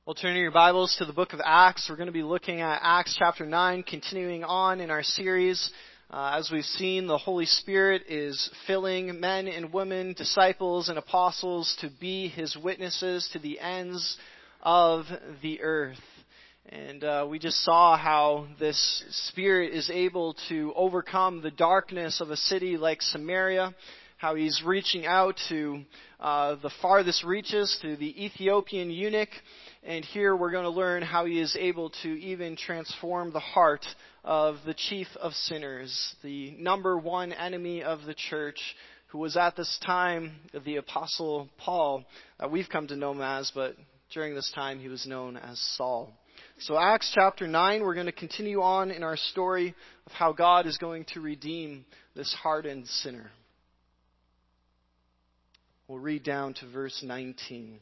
Well, turning your Bibles to the book of Acts. We're going to be looking at Acts chapter 9, continuing on in our series. As we've seen, the Holy Spirit is filling men and women, disciples and apostles to be His witnesses to the ends of the earth. And we just saw how this Spirit is able to overcome the darkness of a city like Samaria, how He's reaching out to the farthest reaches, to the Ethiopian eunuch. And here we're going to learn how He is able to even transform the heart of the chief of sinners, the number one enemy of the church, who was at this time the Apostle Paul, we've come to know him as, but during this time he was known as Saul. So Acts chapter 9, we're going to continue on in our story of how God is going to redeem this hardened sinner. We'll read down to verse 19.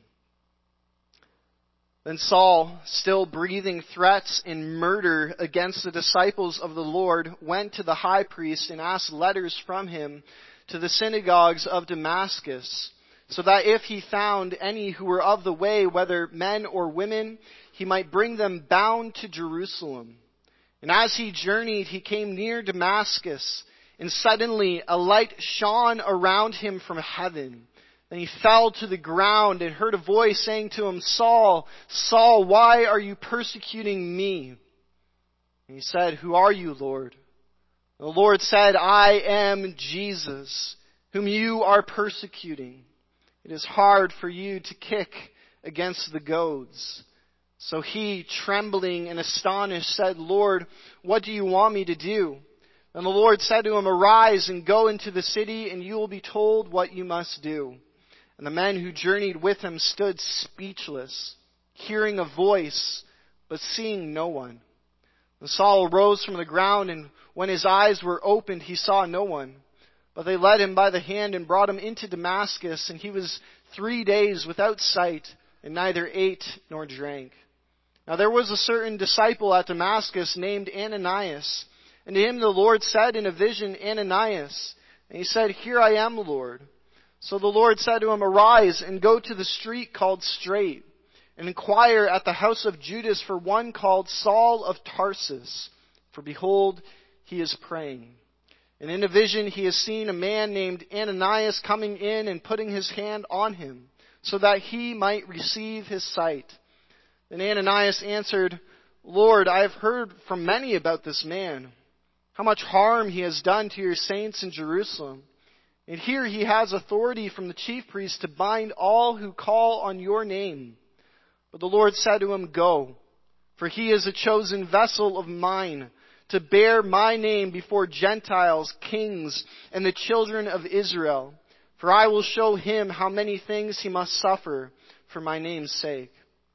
Then Saul, still breathing threats and murder against the disciples of the Lord, went to the high priest and asked letters from him to the synagogues of Damascus, so that if he found any who were of the way, whether men or women, he might bring them bound to Jerusalem. And as he journeyed, he came near Damascus, and suddenly a light shone around him from heaven. Then he fell to the ground and heard a voice saying to him, "Saul, Saul, why are you persecuting me?" And he said, "Who are you, Lord?" And the Lord said, "I am Jesus, whom you are persecuting. It is hard for you to kick against the goads." So he, trembling and astonished, said, "Lord, what do you want me to do?" And the Lord said to him, "Arise and go into the city, and you will be told what you must do." And the men who journeyed with him stood speechless, hearing a voice, but seeing no one. And Saul rose from the ground, and when his eyes were opened, he saw no one. But they led him by the hand and brought him into Damascus, and he was 3 days without sight, and neither ate nor drank. Now there was a certain disciple at Damascus named Ananias, and to him the Lord said in a vision, "Ananias." And he said, "Here I am, Lord." So the Lord said to him, "Arise and go to the street called Straight, and inquire at the house of Judas for one called Saul of Tarsus. For behold, he is praying. And in a vision he has seen a man named Ananias coming in and putting his hand on him, so that he might receive his sight." Then Ananias answered, "Lord, I have heard from many about this man, how much harm he has done to your saints in Jerusalem. And here he has authority from the chief priests to bind all who call on your name." But the Lord said to him, "Go, for he is a chosen vessel of mine, to bear my name before Gentiles, kings, and the children of Israel. For I will show him how many things he must suffer for my name's sake."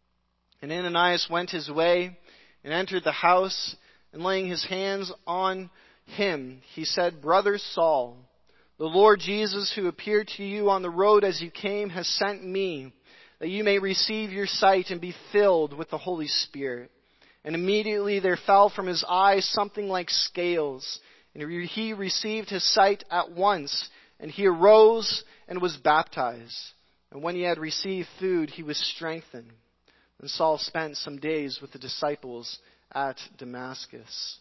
And Ananias went his way and entered the house, and laying his hands on him, he said, "Brother Saul, the Lord Jesus, who appeared to you on the road as you came, has sent me, that you may receive your sight and be filled with the Holy Spirit." And immediately there fell from his eyes something like scales, and he received his sight at once, and he arose and was baptized. And when he had received food, he was strengthened. And Saul spent some days with the disciples at Damascus.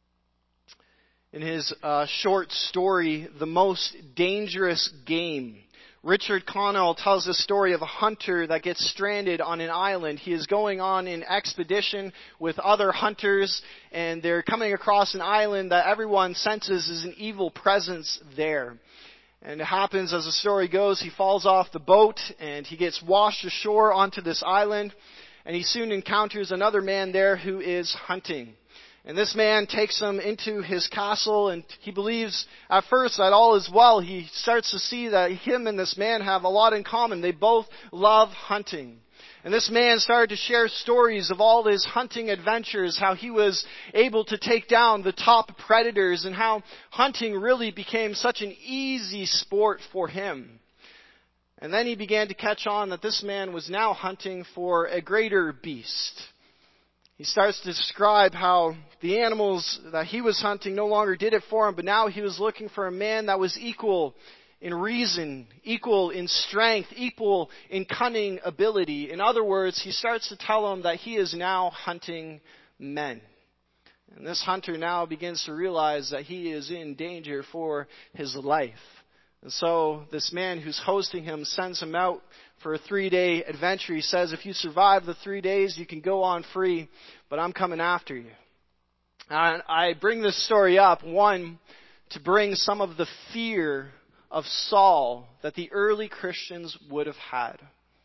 In his short story, The Most Dangerous Game, Richard Connell tells the story of a hunter that gets stranded on an island. He is going on an expedition with other hunters, and they're coming across an island that everyone senses is an evil presence there. And it happens, as the story goes, he falls off the boat, and he gets washed ashore onto this island, and he soon encounters another man there who is hunting. And this man takes him into his castle, and he believes at first that all is well. He starts to see that him and this man have a lot in common. They both love hunting. And this man started to share stories of all his hunting adventures, how he was able to take down the top predators, and how hunting really became such an easy sport for him. And then he began to catch on that this man was now hunting for a greater beast. He starts to describe how the animals that he was hunting no longer did it for him, but now he was looking for a man that was equal in reason, equal in strength, equal in cunning ability. In other words, he starts to tell them that he is now hunting men. And this hunter now begins to realize that he is in danger for his life. And so this man who's hosting him sends him out for a 3-day adventure. He says, if you survive the 3 days, you can go on free, but I'm coming after you. And I bring this story up, one, to bring some of the fear of Saul that the early Christians would have had.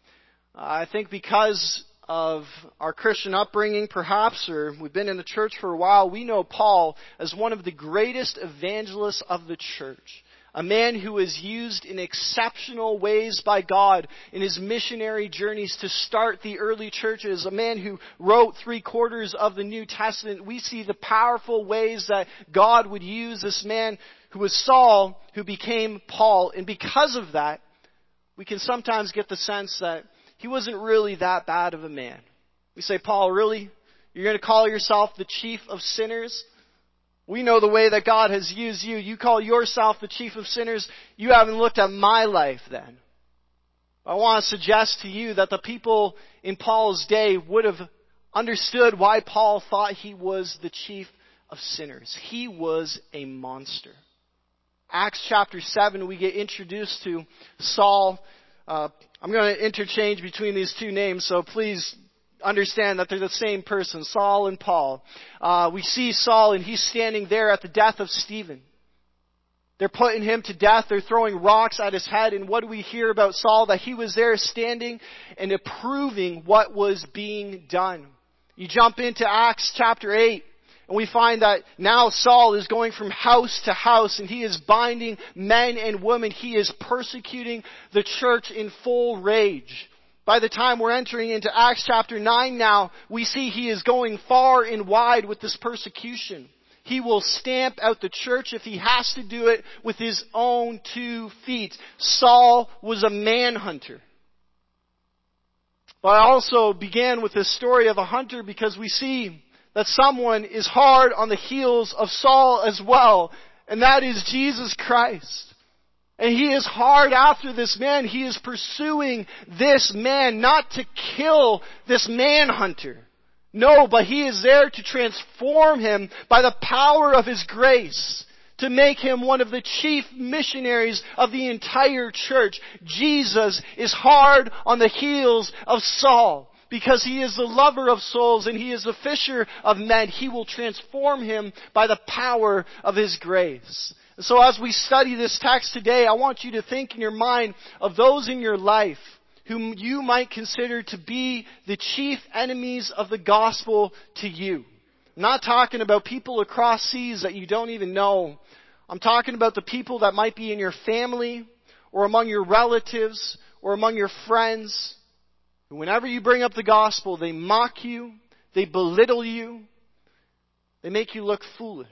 I think because of our Christian upbringing, perhaps, or we've been in the church for a while, we know Paul as one of the greatest evangelists of the church. A man who was used in exceptional ways by God in his missionary journeys to start the early churches. A man who wrote 3/4 of the New Testament. We see the powerful ways that God would use this man who was Saul, who became Paul. And because of that, we can sometimes get the sense that he wasn't really that bad of a man. We say, Paul, really? You're going to call yourself the chief of sinners? We know the way that God has used you. You call yourself the chief of sinners. You haven't looked at my life then. I want to suggest to you that the people in Paul's day would have understood why Paul thought he was the chief of sinners. He was a monster. Acts chapter 7, we get introduced to Saul. I'm going to interchange between these two names, so please understand that they're the same person, Saul and Paul. We see Saul, and he's standing there at the death of Stephen. They're putting him to death. They're throwing rocks at his head. And what do we hear about Saul? That he was there standing and approving what was being done. You jump into Acts chapter 8, and we find that now Saul is going from house to house, and he is binding men and women. He is persecuting the church in full rage. By the time we're entering into Acts chapter 9 now, we see he is going far and wide with this persecution. He will stamp out the church if he has to do it with his own 2 feet. Saul was a manhunter. But I also began with this story of a hunter because we see that someone is hard on the heels of Saul as well, and that is Jesus Christ. And he is hard after this man. He is pursuing this man, not to kill this manhunter. No, but he is there to transform him by the power of his grace, to make him one of the chief missionaries of the entire church. Jesus is hard on the heels of Saul. Because he is the lover of souls and he is the fisher of men. He will transform him by the power of his grace. So as we study this text today, I want you to think in your mind of those in your life whom you might consider to be the chief enemies of the gospel to you. I'm not talking about people across seas that you don't even know. I'm talking about the people that might be in your family or among your relatives or among your friends. Whenever you bring up the gospel, they mock you, they belittle you, they make you look foolish.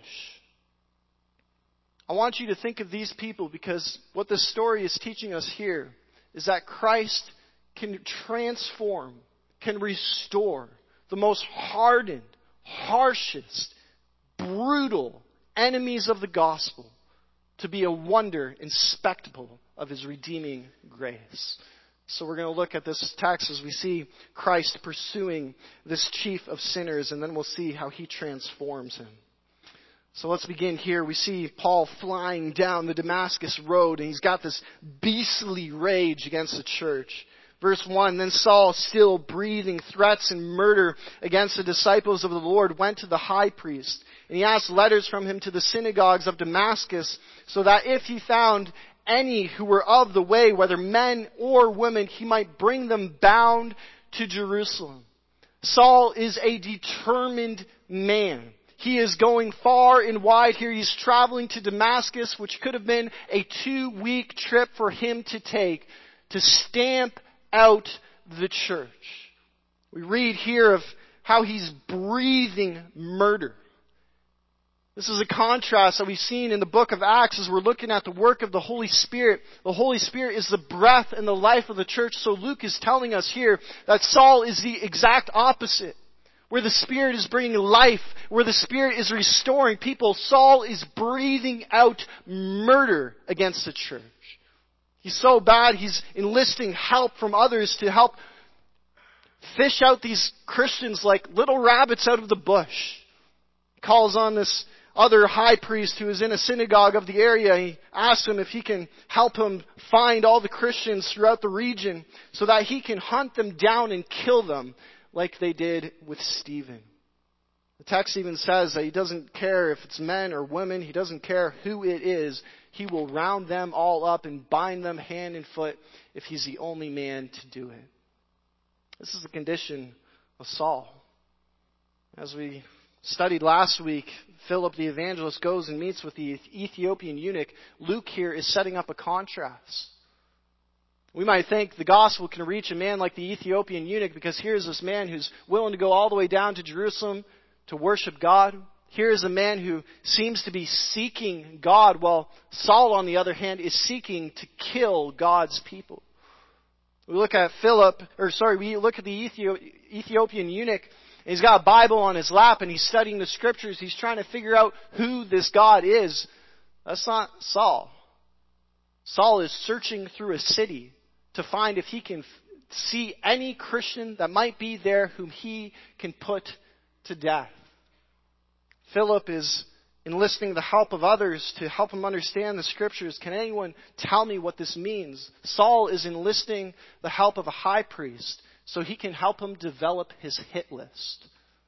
I want you to think of these people because what this story is teaching us here is that Christ can transform, can restore the most hardened, harshest, brutal enemies of the gospel to be a wonder and spectacle of his redeeming grace. So we're going to look at this text as we see Christ pursuing this chief of sinners, and then we'll see how he transforms him. So let's begin here. We see Paul flying down the Damascus road, and he's got this beastly rage against the church. Verse 1, then Saul, still breathing threats and murder against the disciples of the Lord, went to the high priest, and he asked letters from him to the synagogues of Damascus, so that if he found any who were of the way, whether men or women, he might bring them bound to Jerusalem. Saul is a determined man. He is going far and wide here. He's traveling to Damascus, which could have been a 2-week trip for him to take to stamp out the church. We read here of how he's breathing murder. This is a contrast that we've seen in the book of Acts as we're looking at the work of the Holy Spirit. The Holy Spirit is the breath and the life of the church. So Luke is telling us here that Saul is the exact opposite. Where the Spirit is bringing life, where the Spirit is restoring people, Saul is breathing out murder against the church. He's so bad, he's enlisting help from others to help fish out these Christians like little rabbits out of the bush. He calls on this other high priest who is in a synagogue of the area. He asks him if he can help him find all the Christians throughout the region so that he can hunt them down and kill them like they did with Stephen. The text even says that he doesn't care if it's men or women. He doesn't care who it is. He will round them all up and bind them hand and foot if he's the only man to do it. This is the condition of Saul. As we studied last week, Philip the evangelist goes and meets with the Ethiopian eunuch. Luke here is setting up a contrast. We might think the gospel can reach a man like the Ethiopian eunuch because here's this man who's willing to go all the way down to Jerusalem to worship God. Here is a man who seems to be seeking God, while Saul, on the other hand, is seeking to kill God's people. We look at we look at the Ethiopian eunuch, and he's got a Bible on his lap, and he's studying the scriptures. He's trying to figure out who this God is. That's not Saul. Saul is searching through a city to find if he can see any Christian that might be there whom he can put to death. Philip is enlisting the help of others to help him understand the scriptures. Can anyone tell me what this means? Saul is enlisting the help of a high priest so he can help him develop his hit list.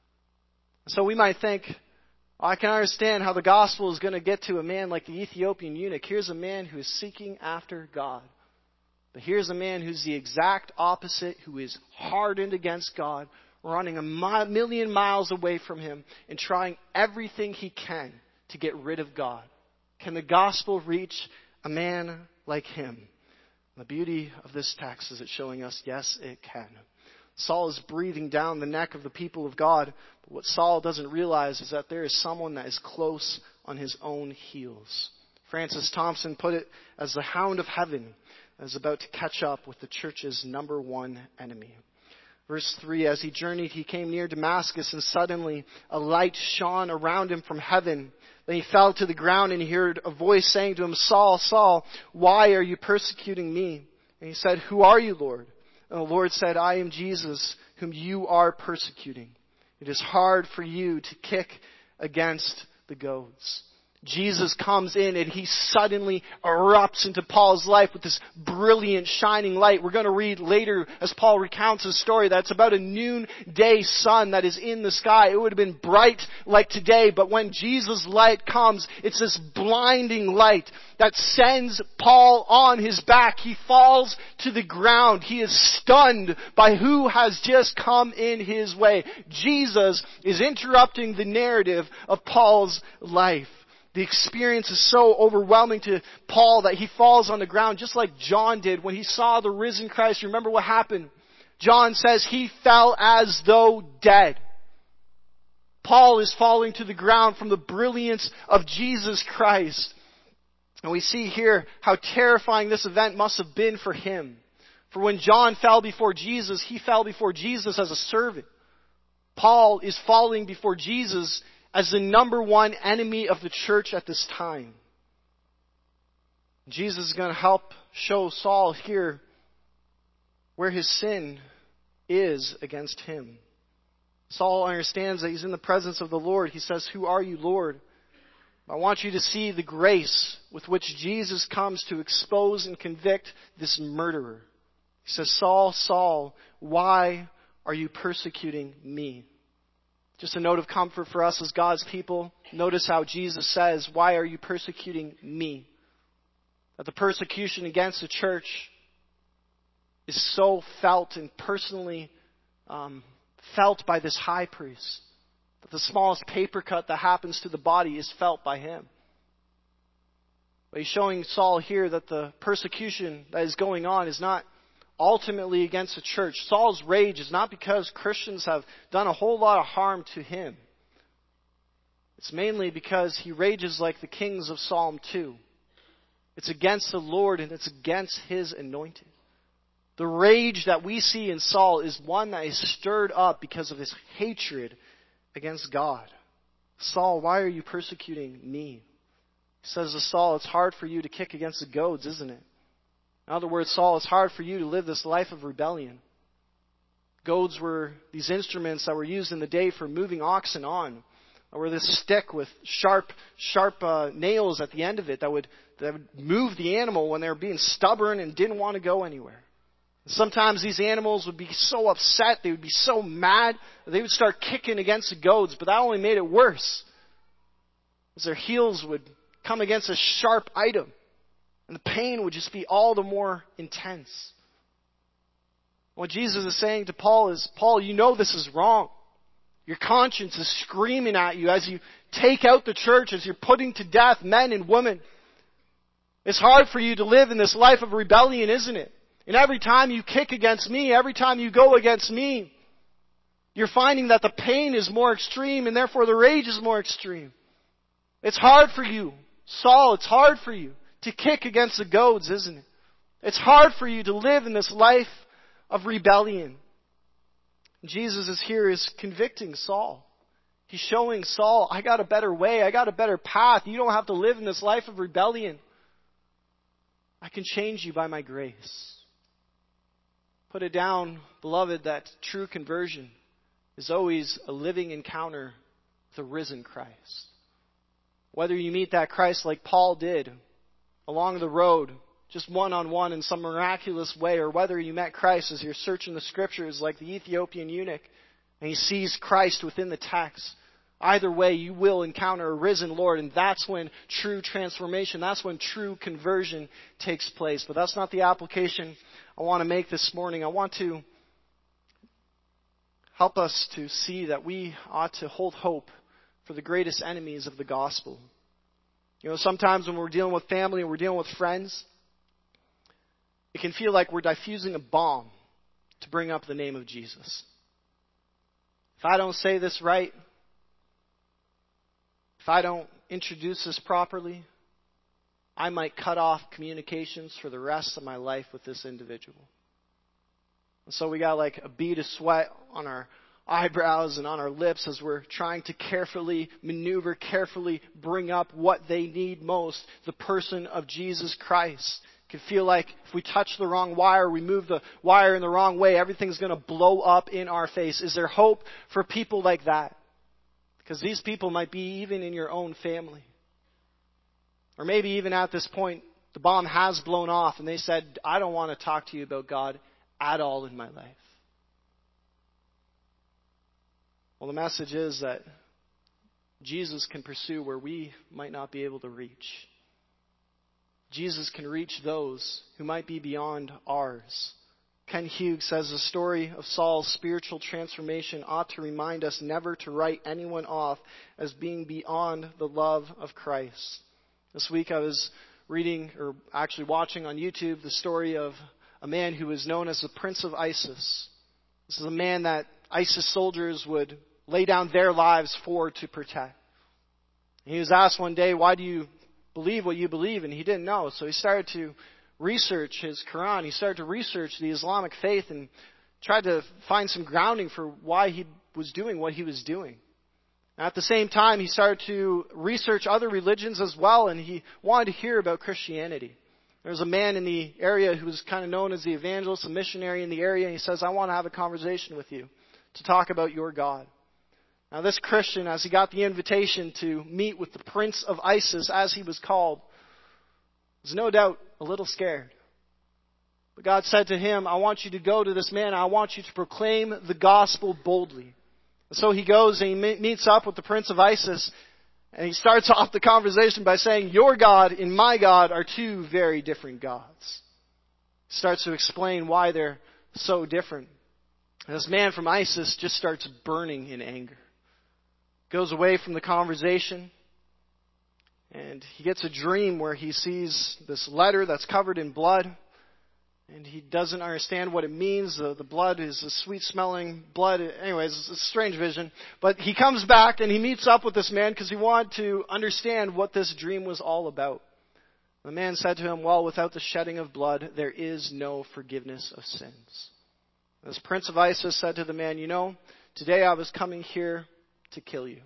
So we might think, I can understand how the gospel is going to get to a man like the Ethiopian eunuch. Here's a man who is seeking after God. But here's a man who's the exact opposite, who is hardened against God, running a million miles away from him and trying everything he can to get rid of God. Can the gospel reach a man like him? The beauty of this text is it's showing us, yes, it can. Saul is breathing down the neck of the people of God. But what Saul doesn't realize is that there is someone that is close on his own heels. Francis Thompson put it as the hound of heaven is about to catch up with the church's number one enemy. Verse 3, as he journeyed, he came near Damascus, and suddenly a light shone around him from heaven. Then he fell to the ground, and he heard a voice saying to him, Saul, Saul, why are you persecuting me? And he said, who are you, Lord? And the Lord said, I am Jesus, whom you are persecuting. It is hard for you to kick against the goads. Jesus comes in and he suddenly erupts into Paul's life with this brilliant shining light. We're going to read later as Paul recounts his story that's about a noonday sun that is in the sky. It would have been bright like today, but when Jesus' light comes, it's this blinding light that sends Paul on his back. He falls to the ground. He is stunned by who has just come in his way. Jesus is interrupting the narrative of Paul's life. The experience is so overwhelming to Paul that he falls on the ground just like John did when he saw the risen Christ. Remember what happened? John says he fell as though dead. Paul is falling to the ground from the brilliance of Jesus Christ. And we see here how terrifying this event must have been for him. For when John fell before Jesus, he fell before Jesus as a servant. Paul is falling before Jesus as the number one enemy of the church at this time. Jesus is going to help show Saul here where his sin is against him. Saul understands that he's in the presence of the Lord. He says, who are you, Lord? I want you to see the grace with which Jesus comes to expose and convict this murderer. He says, Saul, Saul, why are you persecuting me? Just a note of comfort for us as God's people. Notice how Jesus says, why are you persecuting me? That the persecution against the church is so felt and personally felt by this high priest. That the smallest paper cut that happens to the body is felt by him. But he's showing Saul here that the persecution that is going on is not ultimately against the church. Saul's rage is not because Christians have done a whole lot of harm to him. It's mainly because he rages like the kings of Psalm 2. It's against the Lord and it's against his anointed. The rage that we see in Saul is one that is stirred up because of his hatred against God. Saul, why are you persecuting me? He says to Saul, it's hard for you to kick against the goads, isn't it? In other words, Saul, it's hard for you to live this life of rebellion. Goads were these instruments that were used in the day for moving oxen on. Or this stick with sharp nails at the end of it that would move the animal when they were being stubborn and didn't want to go anywhere. Sometimes these animals would be so upset, they would be so mad, that they would start kicking against the goads, but that only made it worse, as their heels would come against a sharp item, and the pain would just be all the more intense. What Jesus is saying to Paul is, Paul, you know this is wrong. Your conscience is screaming at you as you take out the church, as you're putting to death men and women. It's hard for you to live in this life of rebellion, isn't it? And every time you kick against me, every time you go against me, you're finding that the pain is more extreme and therefore the rage is more extreme. It's hard for you, Saul, it's hard for you to kick against the goads, isn't it? It's hard for you to live in this life of rebellion. Jesus is here is convicting Saul. He's showing Saul, I got a better way, I got a better path. You don't have to live in this life of rebellion. I can change you by my grace. Put it down, beloved, that true conversion is always a living encounter with the risen Christ. Whether you meet that Christ like Paul did along the road, just one-on-one in some miraculous way, or whether you met Christ as you're searching the Scriptures like the Ethiopian eunuch and he sees Christ within the text. Either way, you will encounter a risen Lord, and that's when true transformation, that's when true conversion takes place. But that's not the application I want to make this morning. I want to help us to see that we ought to hold hope for the greatest enemies of the gospel. You know, sometimes when we're dealing with family and we're dealing with friends, it can feel like we're diffusing a bomb to bring up the name of Jesus. If I don't say this right, if I don't introduce this properly, I might cut off communications for the rest of my life with this individual. And so we got like a bead of sweat on our eyebrows and on our lips as we're trying to carefully maneuver, carefully bring up what they need most, the person of Jesus Christ. It can feel like if we touch the wrong wire, we move the wire in the wrong way, everything's going to blow up in our face. Is there hope for people like that? Because these people might be even in your own family. Or maybe even at this point, the bomb has blown off and they said, I don't want to talk to you about God at all in my life. Well, the message is that Jesus can pursue where we might not be able to reach. Jesus can reach those who might be beyond ours. Ken Hughes says the story of Saul's spiritual transformation ought to remind us never to write anyone off as being beyond the love of Christ. This week I was reading, or actually watching on YouTube, the story of a man who was known as the Prince of ISIS. This is a man that ISIS soldiers would lay down their lives for to protect. And he was asked one day, why do you believe what you believe? And he didn't know. So he started to research his Quran. He started to research the Islamic faith and tried to find some grounding for why he was doing what he was doing. And at the same time, he started to research other religions as well, and he wanted to hear about Christianity. There was a man in the area who was kind of known as the evangelist, a missionary in the area, and he says, I want to have a conversation with you to talk about your God. Now this Christian, as he got the invitation to meet with the Prince of ISIS, as he was called, was no doubt a little scared. But God said to him, I want you to go to this man, I want you to proclaim the gospel boldly. And so he goes and he meets up with the Prince of ISIS, and he starts off the conversation by saying, your God and my God are two very different gods. He starts to explain why they're so different. And this man from ISIS just starts burning in anger. Goes away from the conversation, and he gets a dream where he sees this letter that's covered in blood, and he doesn't understand what it means. The blood is a sweet-smelling blood. Anyways, it's a strange vision. But he comes back and he meets up with this man because he wanted to understand what this dream was all about. The man said to him, well, without the shedding of blood, there is no forgiveness of sins. This Prince of ISIS said to the man, you know, today I was coming here to kill you.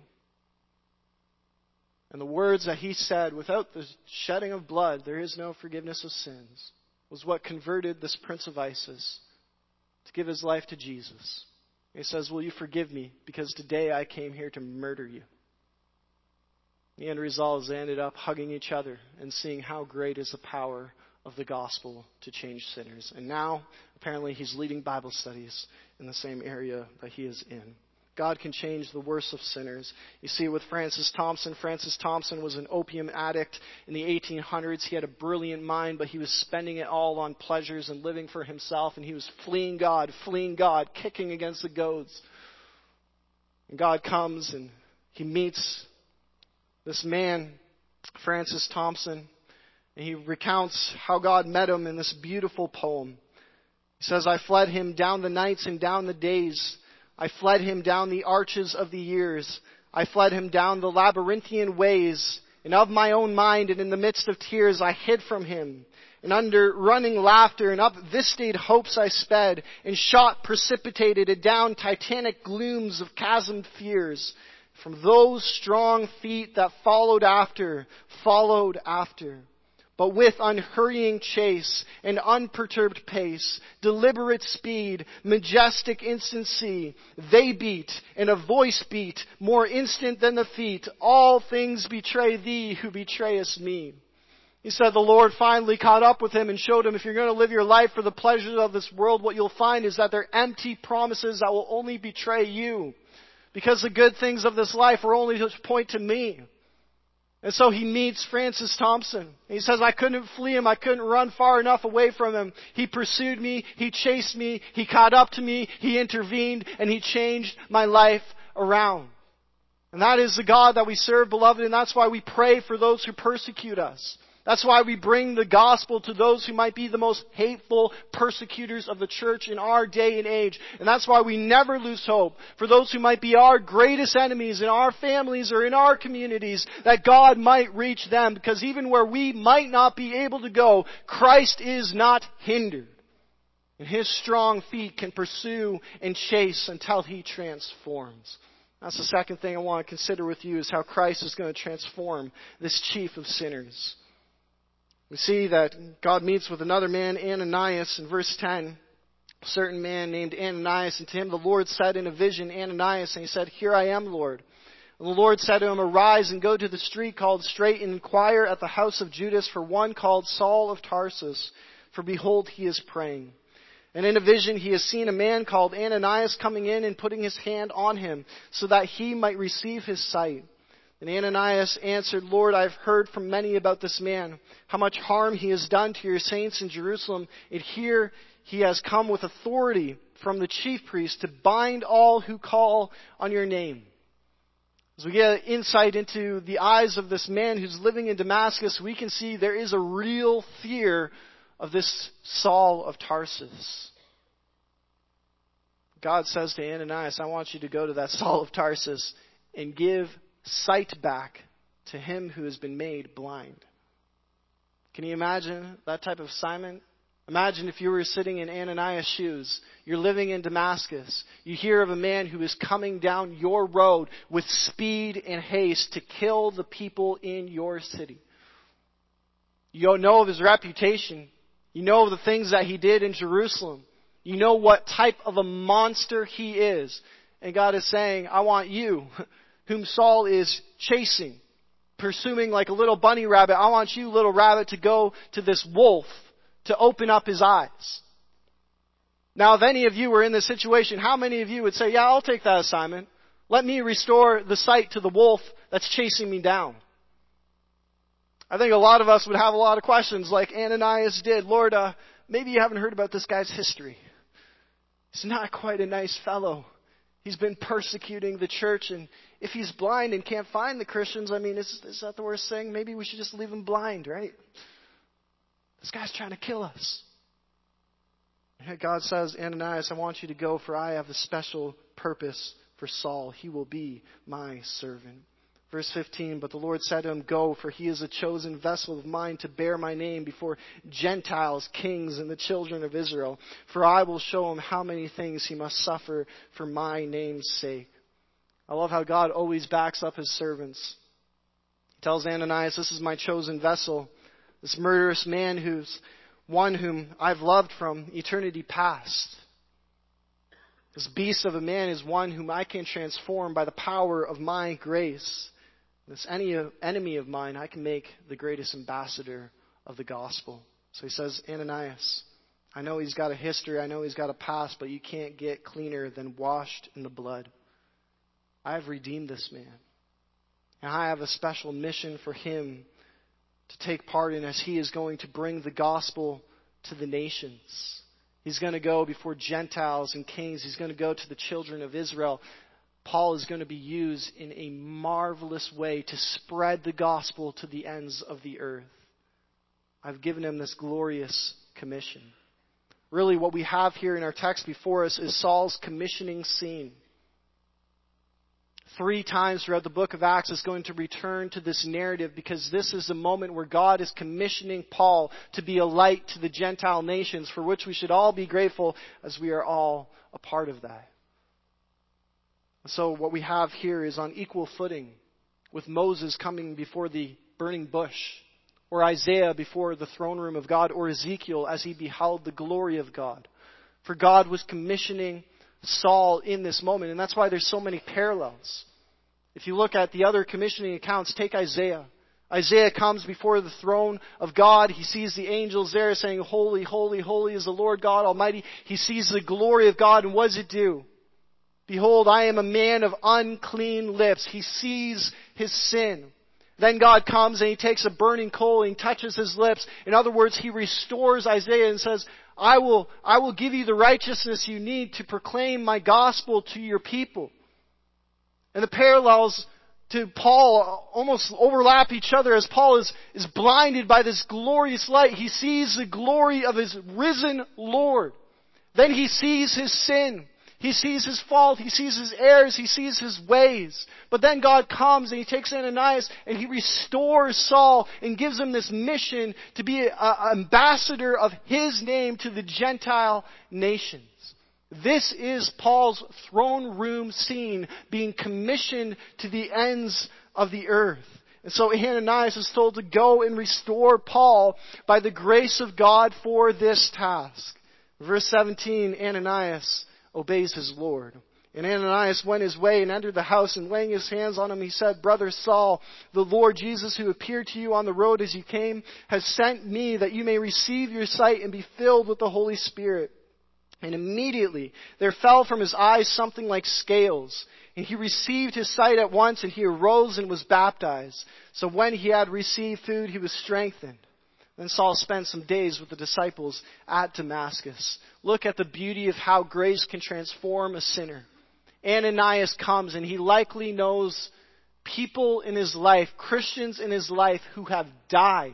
And the words that he said, without the shedding of blood, there is no forgiveness of sins, was what converted this prince of ISIS to give his life to Jesus. He says, will you forgive me because today I came here to murder you. The end result is they ended up hugging each other and seeing how great is the power of the gospel to change sinners. And now, apparently, he's leading Bible studies in the same area that he is in. God can change the worst of sinners. You see with Francis Thompson. Francis Thompson was an opium addict in the 1800s. He had a brilliant mind, but he was spending it all on pleasures and living for himself. And he was fleeing God, kicking against the goads. And God comes and he meets this man, Francis Thompson, and he recounts how God met him in this beautiful poem. He says, I fled him down the nights and down the days. I fled him down the arches of the years. I fled him down the labyrinthian ways. And of my own mind and in the midst of tears I hid from him. And under running laughter and up vista'd hopes I sped. And shot precipitated adown titanic glooms of chasmed fears. From those strong feet that followed after. But with unhurrying chase and unperturbed pace, deliberate speed, majestic instancy, they beat, and a voice beat, more instant than the feet. All things betray thee who betrayest me. He said the Lord finally caught up with him and showed him if you're going to live your life for the pleasures of this world, what you'll find is that they're empty promises that will only betray you. Because the good things of this life are only to point to me. And so he meets Francis Thompson. He says, I couldn't flee him. I couldn't run far enough away from him. He pursued me. He chased me. He caught up to me. He intervened. And he changed my life around. And that is the God that we serve, beloved. And that's why we pray for those who persecute us. That's why we bring the gospel to those who might be the most hateful persecutors of the church in our day and age. And that's why we never lose hope for those who might be our greatest enemies in our families or in our communities, that God might reach them. Because even where we might not be able to go, Christ is not hindered. And His strong feet can pursue and chase until He transforms. That's the second thing I want to consider with you, is how Christ is going to transform this chief of sinners. We see that God meets with another man, Ananias, in verse 10. A certain man named Ananias, and to him the Lord said in a vision, Ananias, and he said, Here I am, Lord. And the Lord said to him, Arise and go to the street called Straight, and inquire at the house of Judas for one called Saul of Tarsus, for behold, he is praying. And in a vision he has seen a man called Ananias coming in and putting his hand on him, so that he might receive his sight. And Ananias answered, Lord, I've heard from many about this man, how much harm he has done to your saints in Jerusalem. And here he has come with authority from the chief priest to bind all who call on your name. As we get insight into the eyes of this man who's living in Damascus, we can see there is a real fear of this Saul of Tarsus. God says to Ananias, I want you to go to that Saul of Tarsus and give sight back to him who has been made blind. Can you imagine that type of assignment? Imagine if you were sitting in Ananias' shoes. You're living in Damascus. You hear of a man who is coming down your road with speed and haste to kill the people in your city. You know of his reputation. You know of the things that he did in Jerusalem. You know what type of a monster he is. And God is saying, I want you, whom Saul is chasing, pursuing like a little bunny rabbit. I want you, little rabbit, to go to this wolf to open up his eyes. Now, if any of you were in this situation, how many of you would say, yeah, I'll take that assignment. Let me restore the sight to the wolf that's chasing me down. I think a lot of us would have a lot of questions like Ananias did. Lord, maybe you haven't heard about this guy's history. He's not quite a nice fellow. He's been persecuting the church, and if he's blind and can't find the Christians, I mean, is that the worst thing? Maybe we should just leave him blind, right? This guy's trying to kill us. And God says, Ananias, I want you to go, for I have a special purpose for Saul. He will be my servant. Verse 15, but the Lord said to him, Go, for he is a chosen vessel of mine to bear my name before Gentiles, kings, and the children of Israel. For I will show him how many things he must suffer for my name's sake. I love how God always backs up His servants. He tells Ananias, this is my chosen vessel. This murderous man who's one whom I've loved from eternity past. This beast of a man is one whom I can transform by the power of my grace. This enemy of mine, I can make the greatest ambassador of the gospel. So he says, Ananias, I know he's got a history, I know he's got a past, but you can't get cleaner than washed in the blood. I have redeemed this man. And I have a special mission for him to take part in as he is going to bring the gospel to the nations. He's going to go before Gentiles and kings. He's going to go to the children of Israel. Paul is going to be used in a marvelous way to spread the gospel to the ends of the earth. I've given him this glorious commission. Really, what we have here in our text before us is Saul's commissioning scene. 3 times throughout the book of Acts is going to return to this narrative because this is the moment where God is commissioning Paul to be a light to the Gentile nations, for which we should all be grateful as we are all a part of that. So what we have here is on equal footing with Moses coming before the burning bush, or Isaiah before the throne room of God, or Ezekiel as he beheld the glory of God. For God was commissioning Saul in this moment, and that's why there's so many parallels. If you look at the other commissioning accounts, take Isaiah. Isaiah comes before the throne of God. He sees the angels there saying, Holy, holy, holy is the Lord God Almighty. He sees the glory of God, and what does it do? Behold, I am a man of unclean lips. He sees his sin. Then God comes and he takes a burning coal and he touches his lips. In other words, he restores Isaiah and says, I will give you the righteousness you need to proclaim my gospel to your people. And the parallels to Paul almost overlap each other as Paul is blinded by this glorious light. He sees the glory of his risen Lord. Then he sees his sin. He sees his fault. He sees his errors. He sees his ways. But then God comes and he takes Ananias and he restores Saul and gives him this mission to be an ambassador of his name to the Gentile nations. This is Paul's throne room scene being commissioned to the ends of the earth. And so Ananias is told to go and restore Paul by the grace of God for this task. Verse 17, Ananias obeys his Lord. And Ananias went his way and entered the house, and laying his hands on him, he said, Brother Saul, the Lord Jesus, who appeared to you on the road as you came, has sent me that you may receive your sight and be filled with the Holy Spirit. And immediately there fell from his eyes something like scales. And he received his sight at once, and he arose and was baptized. So when he had received food, he was strengthened. Then Saul spent some days with the disciples at Damascus. Look at the beauty of how grace can transform a sinner. Ananias comes and he likely knows people in his life, Christians in his life, who have died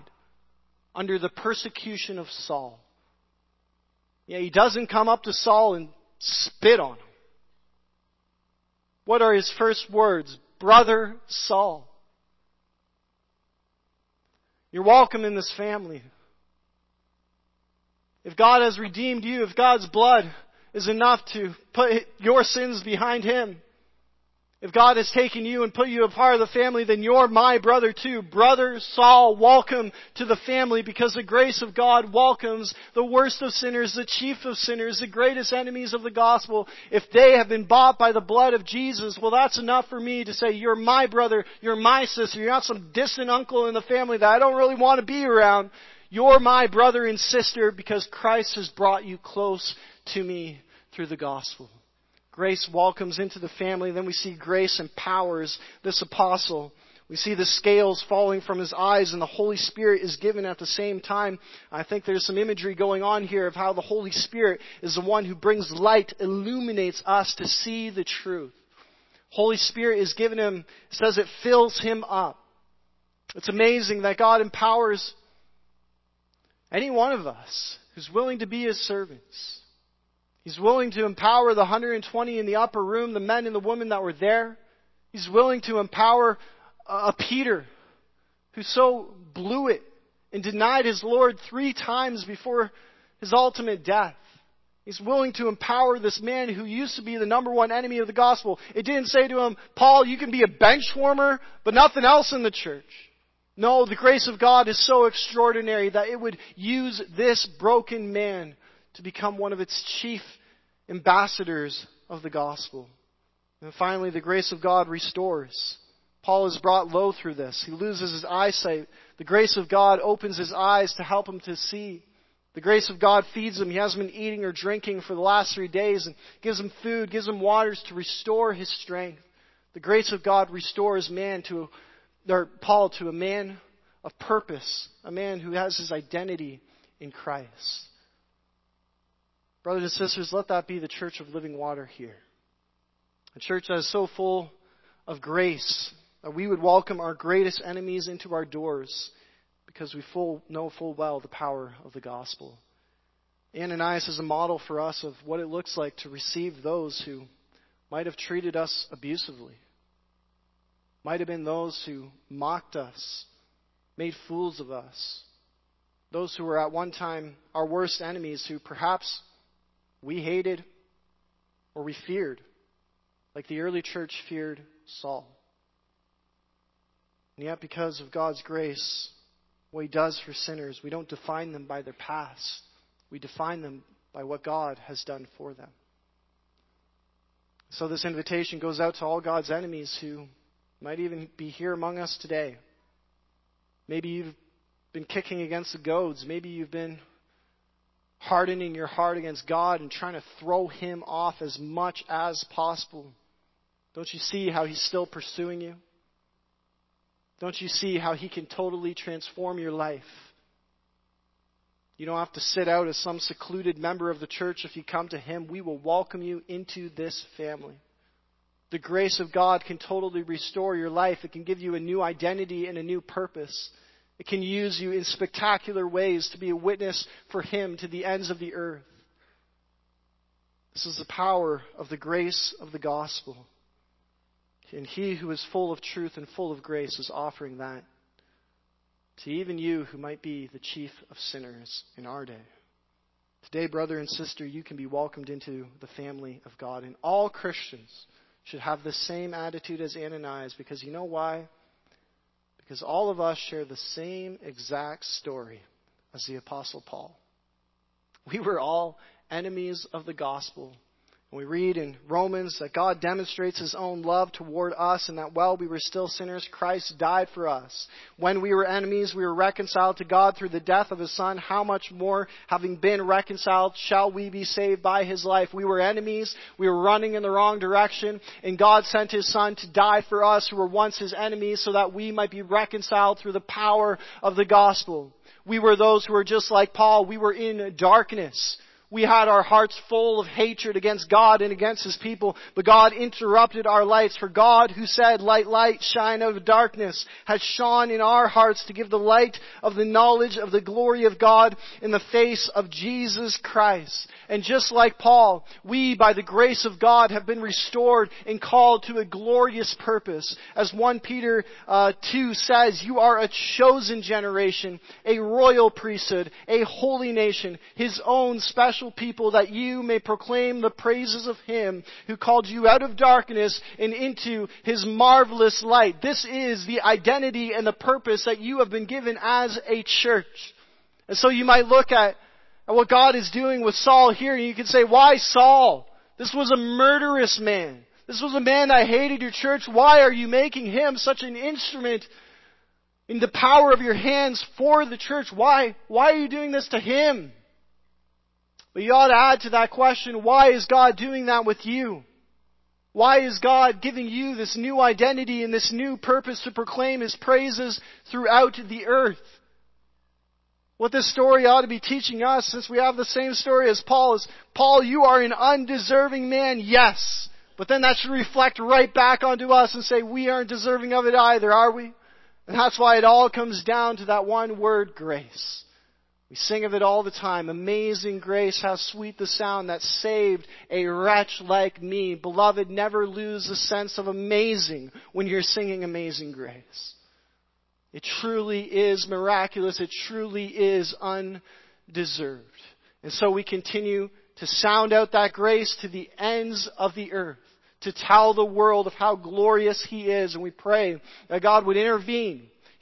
under the persecution of Saul. Yeah, he doesn't come up to Saul and spit on him. What are his first words? Brother Saul. You're welcome in this family. If God has redeemed you, if God's blood is enough to put your sins behind Him, if God has taken you and put you a part of the family, then you're my brother too. Brother Saul, welcome to the family, because the grace of God welcomes the worst of sinners, the chief of sinners, the greatest enemies of the gospel. If they have been bought by the blood of Jesus, well, that's enough for me to say, you're my brother, you're my sister, you're not some distant uncle in the family that I don't really want to be around. You're my brother and sister because Christ has brought you close to me through the gospel. Grace welcomes into the family. Then we see grace empowers this apostle. We see the scales falling from his eyes, and the Holy Spirit is given at the same time. I think there's some imagery going on here of how the Holy Spirit is the one who brings light, illuminates us to see the truth. Holy Spirit is given him, it says it fills him up. It's amazing that God empowers any one of us who's willing to be His servants. He's willing to empower the 120 in the upper room, the men and the women that were there. He's willing to empower a Peter who so blew it and denied his Lord 3 times before his ultimate death. He's willing to empower this man who used to be the number one enemy of the gospel. It didn't say to him, Paul, you can be a bench warmer, but nothing else in the church. No, the grace of God is so extraordinary that it would use this broken man to become one of its chief ambassadors of the gospel. And finally, the grace of God restores. Paul is brought low through this. He loses his eyesight. The grace of God opens his eyes to help him to see. The grace of God feeds him. He hasn't been eating or drinking for the last 3 days and gives him food, gives him waters to restore his strength. The grace of God restores Paul to a man of purpose, a man who has his identity in Christ. Brothers and sisters, let that be the church of Living Water here. A church that is so full of grace that we would welcome our greatest enemies into our doors because we know full well the power of the gospel. Ananias is a model for us of what it looks like to receive those who might have treated us abusively, might have been those who mocked us, made fools of us, those who were at one time our worst enemies who perhaps we hated or we feared, like the early church feared Saul. And yet, because of God's grace, what He does for sinners, we don't define them by their past. We define them by what God has done for them. So this invitation goes out to all God's enemies who might even be here among us today. Maybe you've been kicking against the goads. Maybe you've been hardening your heart against God and trying to throw Him off as much as possible. Don't you see how He's still pursuing you? Don't you see how He can totally transform your life? You don't have to sit out as some secluded member of the church. If you come to Him, we will welcome you into this family. The grace of God can totally restore your life. It can give you a new identity and a new purpose. It can use you in spectacular ways to be a witness for Him to the ends of the earth. This is the power of the grace of the gospel. And He who is full of truth and full of grace is offering that to even you who might be the chief of sinners in our day. Today, brother and sister, you can be welcomed into the family of God. And all Christians should have the same attitude as Ananias, because you know why? Because all of us share the same exact story as the Apostle Paul. We were all enemies of the gospel. And we read in Romans that God demonstrates His own love toward us, and that while we were still sinners, Christ died for us. When we were enemies, we were reconciled to God through the death of His Son. How much more, having been reconciled, shall we be saved by His life? We were enemies. We were running in the wrong direction. And God sent His Son to die for us who were once His enemies so that we might be reconciled through the power of the gospel. We were those who were just like Paul. We were in darkness. We had our hearts full of hatred against God and against His people. But God interrupted our lights. For God, who said, "Light, light, shine out of darkness," has shone in our hearts to give the light of the knowledge of the glory of God in the face of Jesus Christ. And just like Paul, we, by the grace of God, have been restored and called to a glorious purpose. As 1 Peter 2 says, "You are a chosen generation, a royal priesthood, a holy nation, His own special people, that you may proclaim the praises of Him who called you out of darkness and into His marvelous light." This is the identity and the purpose that you have been given as a church. And so you might look at what God is doing with Saul here, and you can say, why Saul? This was a murderous man. This was a man that hated your church. Why are you making him such an instrument in the power of your hands for the church? Why are you doing this to him? But you ought to add to that question, why is God doing that with you? Why is God giving you this new identity and this new purpose to proclaim His praises throughout the earth? What this story ought to be teaching us, since we have the same story as Paul, is, Paul, you are an undeserving man, yes. But then that should reflect right back onto us and say, we aren't deserving of it either, are we? And that's why it all comes down to that one word, grace. We sing of it all the time. Amazing grace, how sweet the sound that saved a wretch like me. Beloved, never lose the sense of amazing when you're singing Amazing Grace. It truly is miraculous. It truly is undeserved. And so we continue to sound out that grace to the ends of the earth, to tell the world of how glorious He is. And we pray that God would intervene.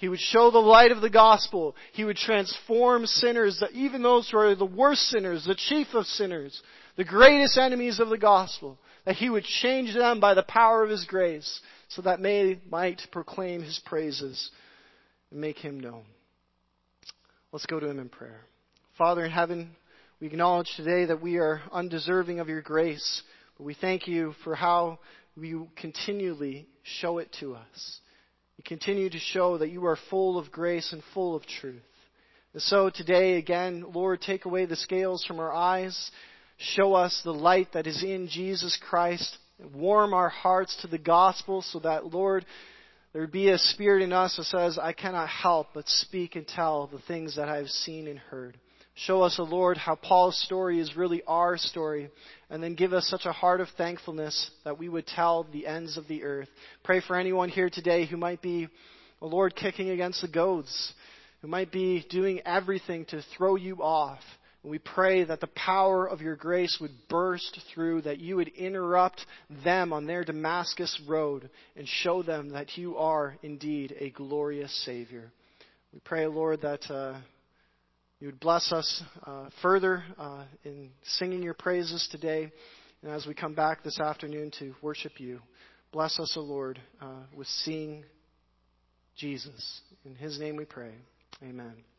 He would show the light of the gospel. He would transform sinners, even those who are the worst sinners, the chief of sinners, the greatest enemies of the gospel, that He would change them by the power of His grace so that might proclaim His praises and make Him known. Let's go to Him in prayer. Father in heaven, we acknowledge today that we are undeserving of Your grace, but we thank You for how You continually show it to us. You continue to show that You are full of grace and full of truth. And so today, again, Lord, take away the scales from our eyes. Show us the light that is in Jesus Christ. Warm our hearts to the gospel so that, Lord, there would be a spirit in us that says, I cannot help but speak and tell the things that I have seen and heard. Show us, O Lord, how Paul's story is really our story. And then give us such a heart of thankfulness that we would tell the ends of the earth. Pray for anyone here today who might be, O Lord, kicking against the goads, who might be doing everything to throw You off. And we pray that the power of Your grace would burst through, that You would interrupt them on their Damascus road and show them that You are indeed a glorious Savior. We pray, Lord, that You would bless us further in singing Your praises today. And as we come back this afternoon to worship You, bless us, O Lord, with seeing Jesus. In His name we pray. Amen.